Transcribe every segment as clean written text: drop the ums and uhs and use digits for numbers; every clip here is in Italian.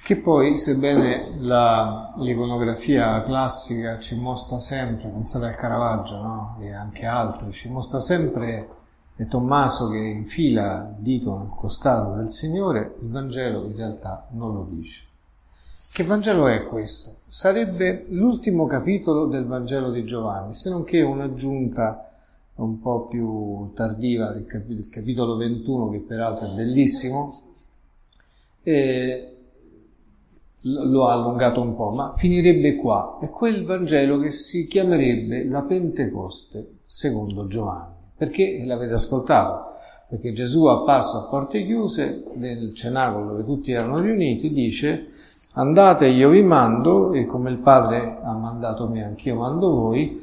Che poi, sebbene l'iconografia classica ci mostra sempre, pensate al Caravaggio, no? E anche altri, ci mostra sempre Tommaso che infila il dito nel costato del Signore, il Vangelo in realtà non lo dice. Che Vangelo è questo? Sarebbe l'ultimo capitolo del Vangelo di Giovanni, se non che un'aggiunta un po' più tardiva del capitolo 21, che peraltro è bellissimo, e lo ha allungato un po', ma finirebbe qua. È quel Vangelo che si chiamerebbe la Pentecoste secondo Giovanni. Perché l'avete ascoltato? Perché Gesù, apparso a porte chiuse nel cenacolo dove tutti erano riuniti, dice: andate, io vi mando, e come il Padre ha mandato me, anch'io mando voi,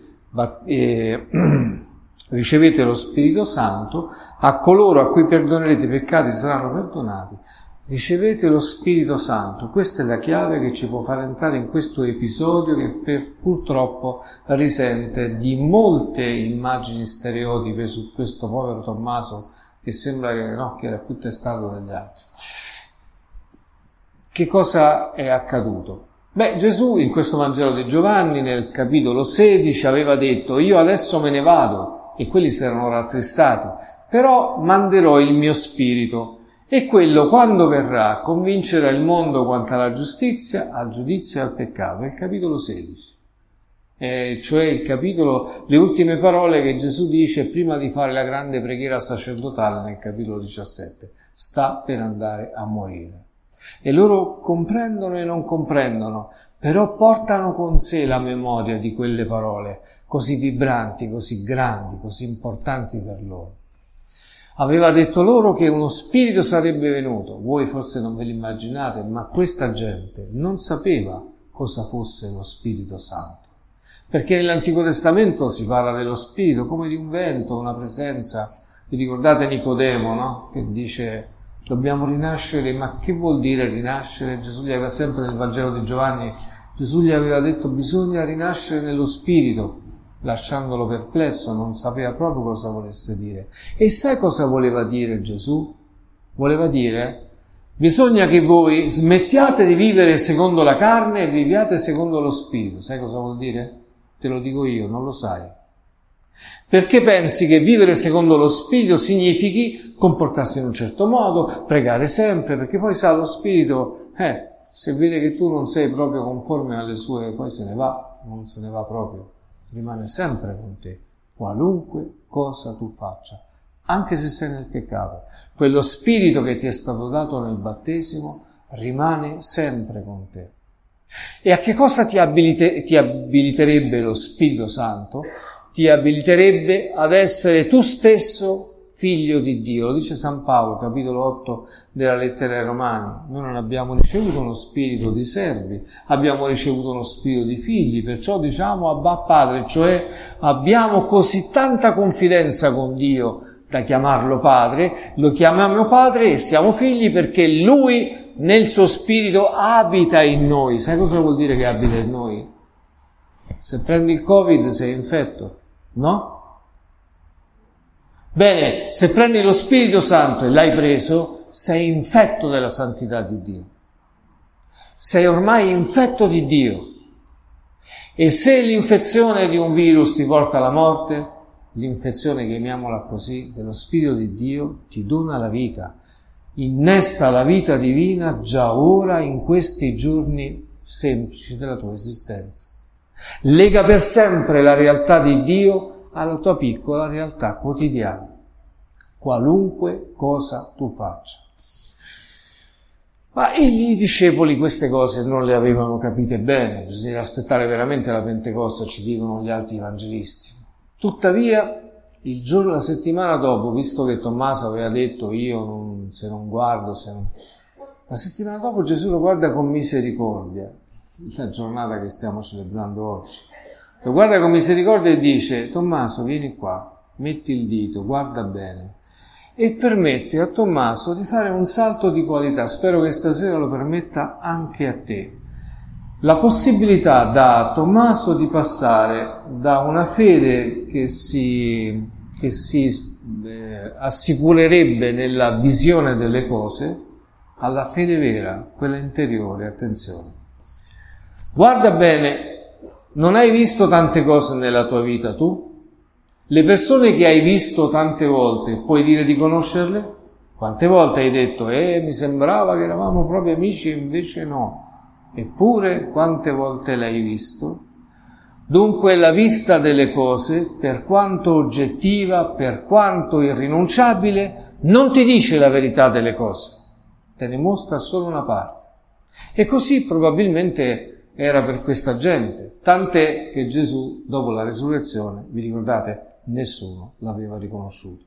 ricevete lo Spirito Santo, a coloro a cui perdonerete i peccati saranno perdonati, ricevete lo Spirito Santo. Questa è la chiave che ci può far entrare in questo episodio che purtroppo risente di molte immagini stereotipe su questo povero Tommaso che sembra che era più testato degli altri. Che cosa è accaduto? Gesù in questo Vangelo di Giovanni nel capitolo 16 aveva detto: io adesso me ne vado, e quelli si erano rattristati, però manderò il mio Spirito. E quello, quando verrà, convincerà il mondo quanto alla giustizia, al giudizio e al peccato. È il capitolo 16. Cioè il capitolo, le ultime parole che Gesù dice prima di fare la grande preghiera sacerdotale nel capitolo 17. Sta per andare a morire. E loro comprendono e non comprendono, però portano con sé la memoria di quelle parole così vibranti, così grandi, così importanti per loro. Aveva detto loro che uno spirito sarebbe venuto. Voi forse non ve l'immaginate, ma questa gente non sapeva cosa fosse lo Spirito Santo. Perché nell'Antico Testamento si parla dello Spirito come di un vento, una presenza. Vi ricordate Nicodemo, no? Che dice: dobbiamo rinascere, ma che vuol dire rinascere? Gesù gli aveva sempre nel Vangelo di Giovanni, Gesù gli aveva detto: bisogna rinascere nello Spirito. Lasciandolo perplesso, non sapeva proprio cosa volesse dire. E sai cosa voleva dire Gesù? Voleva dire: bisogna che voi smettiate di vivere secondo la carne e viviate secondo lo Spirito. Sai cosa vuol dire? Te lo dico io, non lo sai. Perché pensi che vivere secondo lo Spirito significhi comportarsi in un certo modo, pregare sempre, perché poi sa lo Spirito, se vede che tu non sei proprio conforme alle sue, poi se ne va, non se ne va proprio. Rimane sempre con te, qualunque cosa tu faccia, anche se sei nel peccato. Quello Spirito che ti è stato dato nel battesimo rimane sempre con te. E a che cosa ti abiliterebbe lo Spirito Santo? Ti abiliterebbe ad essere tu stesso figlio di Dio. Lo dice San Paolo, capitolo 8 della lettera ai Romani. Noi non abbiamo ricevuto uno spirito di servi, abbiamo ricevuto uno spirito di figli, perciò diciamo Abba Padre, cioè abbiamo così tanta confidenza con Dio da chiamarlo Padre, lo chiamiamo Padre e siamo figli perché Lui nel suo spirito abita in noi. Sai cosa vuol dire che abita in noi? Se prendi il Covid sei infetto, no? Bene, se prendi lo Spirito Santo e l'hai preso, sei infetto della santità di Dio. Sei ormai infetto di Dio. E se l'infezione di un virus ti porta alla morte, l'infezione, chiamiamola così, dello Spirito di Dio ti dona la vita. Innesta la vita divina già ora in questi giorni semplici della tua esistenza. Lega per sempre la realtà di Dio alla tua piccola realtà quotidiana, qualunque cosa tu faccia. Ma i discepoli queste cose non le avevano capite bene, bisogna aspettare veramente la Pentecoste, ci dicono gli altri evangelisti. Tuttavia, la settimana dopo, visto che Tommaso aveva detto se non guardo, la settimana dopo Gesù lo guarda con misericordia, la giornata che stiamo celebrando oggi. Lo guarda con misericordia e dice: Tommaso, vieni qua, metti il dito, guarda bene. E permette a Tommaso di fare un salto di qualità. Spero che stasera lo permetta anche a te. La possibilità da Tommaso di passare da una fede che si assicurerebbe nella visione delle cose alla fede vera, quella interiore, attenzione. Guarda bene, non hai visto tante cose nella tua vita tu? Le persone che hai visto tante volte, puoi dire di conoscerle? Quante volte hai detto, mi sembrava che eravamo proprio amici e invece no. Eppure, quante volte l'hai visto? Dunque la vista delle cose, per quanto oggettiva, per quanto irrinunciabile, non ti dice la verità delle cose, te ne mostra solo una parte. E così probabilmente era per questa gente, tant'è che Gesù, dopo la resurrezione, vi ricordate, nessuno l'aveva riconosciuto.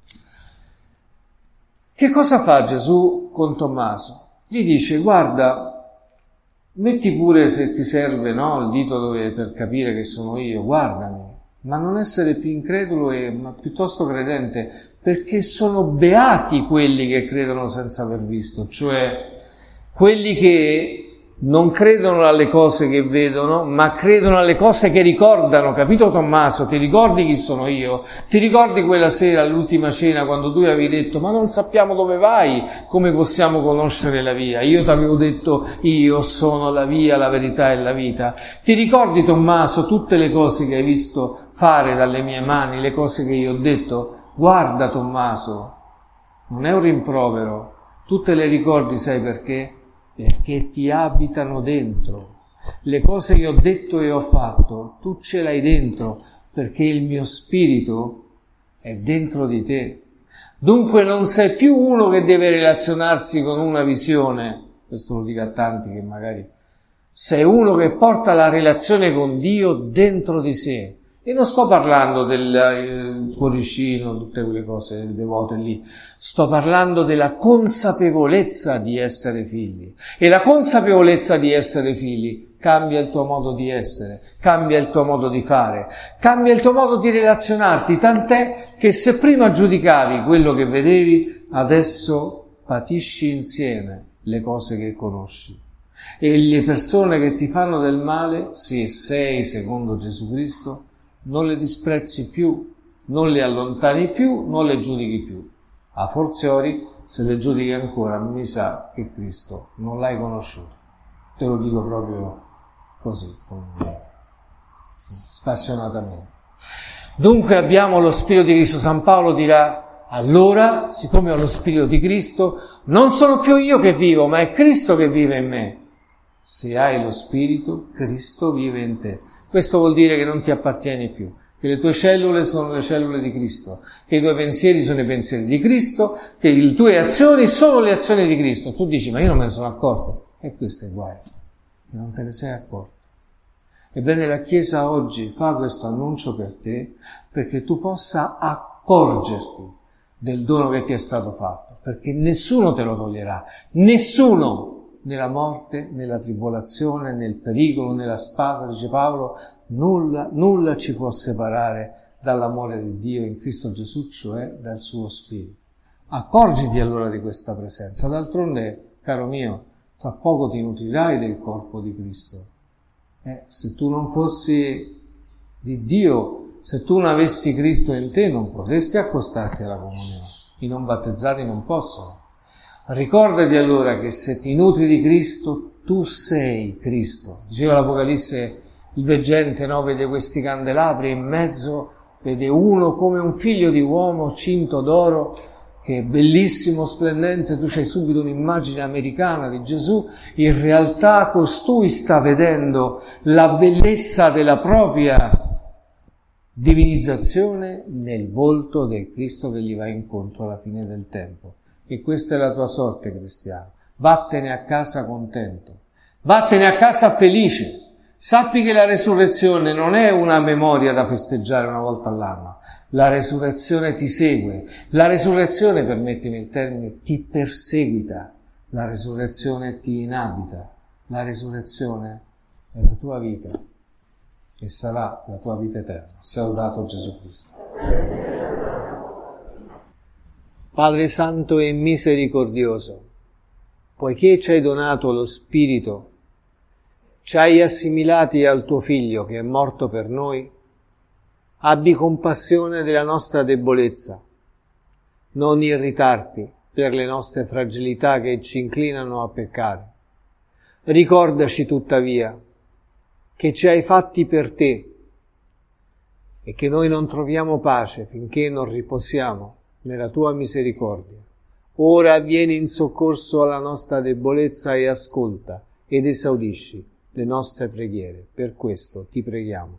Che cosa fa Gesù con Tommaso? Gli dice, guarda, metti pure, se ti serve, no, il dito per capire che sono io, guardami, ma non essere più incredulo ma piuttosto credente, perché sono beati quelli che credono senza aver visto, cioè quelli che non credono alle cose che vedono, ma credono alle cose che ricordano. Capito Tommaso? Ti ricordi chi sono io? Ti ricordi quella sera all'ultima cena quando tu avevi detto ma non sappiamo dove vai, come possiamo conoscere la via? Io ti avevo detto io sono la via, la verità e la vita. Ti ricordi Tommaso tutte le cose che hai visto fare dalle mie mani, le cose che io ho detto? Guarda Tommaso, non è un rimprovero, tu te le ricordi, sai perché? Perché ti abitano dentro. Le cose che ho detto e ho fatto, tu ce l'hai dentro, perché il mio spirito è dentro di te. Dunque non sei più uno che deve relazionarsi con una visione, questo lo dico a tanti che magari, sei uno che porta la relazione con Dio dentro di sé. E non sto parlando del cuoricino, tutte quelle cose devote lì. Sto parlando della consapevolezza di essere figli. E la consapevolezza di essere figli cambia il tuo modo di essere, cambia il tuo modo di fare, cambia il tuo modo di relazionarti, tant'è che se prima giudicavi quello che vedevi, adesso patisci insieme le cose che conosci. E le persone che ti fanno del male, se sei secondo Gesù Cristo, non le disprezzi più, non le allontani più, non le giudichi più. A forziori, se le giudichi ancora, mi sa che Cristo non l'hai conosciuto. Te lo dico proprio così, spassionatamente. Dunque abbiamo lo Spirito di Cristo. San Paolo dirà, allora, siccome ho lo Spirito di Cristo, non sono più io che vivo, ma è Cristo che vive in me. Se hai lo Spirito, Cristo vive in te. Questo vuol dire che non ti appartieni più, che le tue cellule sono le cellule di Cristo, che i tuoi pensieri sono i pensieri di Cristo, che le tue azioni sono le azioni di Cristo. Tu dici, ma io non me ne sono accorto. E questo è guai, che non te ne sei accorto. Ebbene, la Chiesa oggi fa questo annuncio per te, perché tu possa accorgerti del dono che ti è stato fatto, perché nessuno te lo toglierà, nessuno. Nella morte, nella tribolazione, nel pericolo, nella spada, dice Paolo, nulla ci può separare dall'amore di Dio in Cristo Gesù, cioè dal suo Spirito. Accorgiti allora di questa presenza. D'altronde, caro mio, tra poco ti nutrirai del corpo di Cristo. Se tu non fossi di Dio, se tu non avessi Cristo in te, non potresti accostarti alla comunione. I non battezzati non possono. Ricordati allora che se ti nutri di Cristo, tu sei Cristo. Diceva l'Apocalisse, il veggente, no? Vede questi candelabri in mezzo, vede uno come un figlio di uomo cinto d'oro, che è bellissimo, splendente, tu c'hai subito un'immagine americana di Gesù, in realtà costui sta vedendo la bellezza della propria divinizzazione nel volto del Cristo che gli va incontro alla fine del tempo. E questa è la tua sorte, cristiano. Vattene a casa contento, vattene a casa felice. Sappi che la resurrezione non è una memoria da festeggiare una volta all'anno. La resurrezione ti segue. La resurrezione, permettimi il termine, ti perseguita. La resurrezione ti inabita. La resurrezione è la tua vita e sarà la tua vita eterna. Sia lodato Gesù Cristo. Padre Santo e misericordioso, poiché ci hai donato lo Spirito, ci hai assimilati al tuo Figlio che è morto per noi, abbi compassione della nostra debolezza, non irritarti, per le nostre fragilità che ci inclinano a peccare. Ricordaci tuttavia che ci hai fatti per te e che noi non troviamo pace finché non riposiamo nella tua misericordia. Ora vieni in soccorso alla nostra debolezza e ascolta ed esaudisci le nostre preghiere. Per questo ti preghiamo.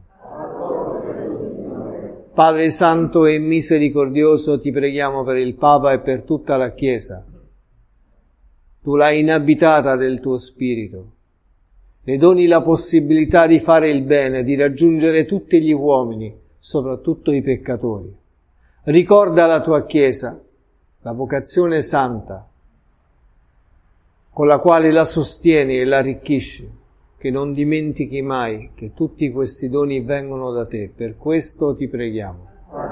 Padre Santo e Misericordioso, ti preghiamo per il Papa e per tutta la Chiesa. Tu l'hai inabitata del tuo Spirito. Le doni la possibilità di fare il bene, di raggiungere tutti gli uomini, soprattutto i peccatori. Ricorda la tua Chiesa, la vocazione santa, con la quale la sostieni e la arricchisci, che non dimentichi mai che tutti questi doni vengono da te. Per questo ti preghiamo.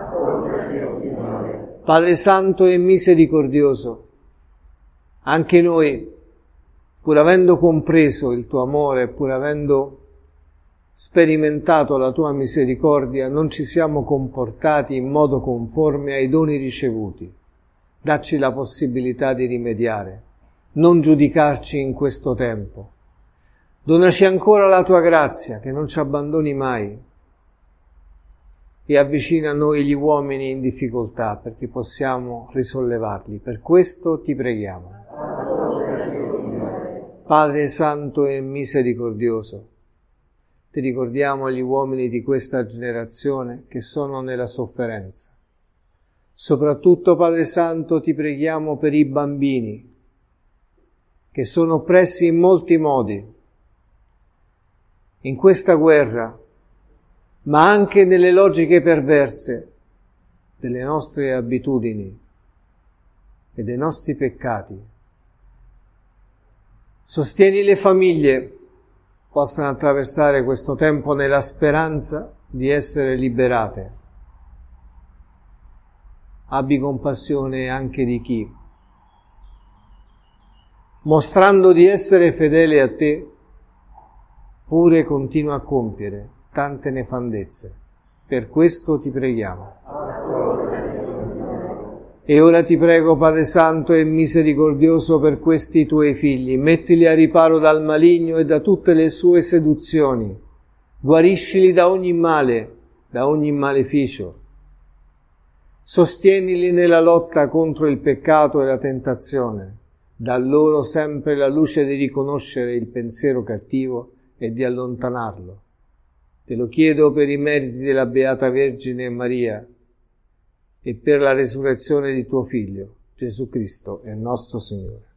Padre Santo e Misericordioso, anche noi, pur avendo compreso il tuo amore, pur avendo sperimentato la tua misericordia, non ci siamo comportati in modo conforme ai doni ricevuti. Dacci la possibilità di rimediare, non giudicarci in questo tempo. Donaci ancora la tua grazia, che non ci abbandoni mai, e avvicina a noi gli uomini in difficoltà, perché possiamo risollevarli. Per questo ti preghiamo. Padre Santo e Misericordioso, ti ricordiamo gli uomini di questa generazione che sono nella sofferenza. Soprattutto, Padre Santo, ti preghiamo per i bambini, che sono oppressi in molti modi, in questa guerra, ma anche nelle logiche perverse delle nostre abitudini e dei nostri peccati. Sostieni le famiglie possano attraversare questo tempo nella speranza di essere liberate. Abbi compassione anche di chi, mostrando di essere fedele a te, pure continua a compiere tante nefandezze. Per questo ti preghiamo. E ora ti prego, Padre Santo e Misericordioso, per questi tuoi figli, mettili a riparo dal maligno e da tutte le sue seduzioni, guariscili da ogni male, da ogni maleficio, sostienili nella lotta contro il peccato e la tentazione, dà loro sempre la luce di riconoscere il pensiero cattivo e di allontanarlo. Te lo chiedo per i meriti della Beata Vergine Maria e per la resurrezione di tuo Figlio, Gesù Cristo, è nostro Signore.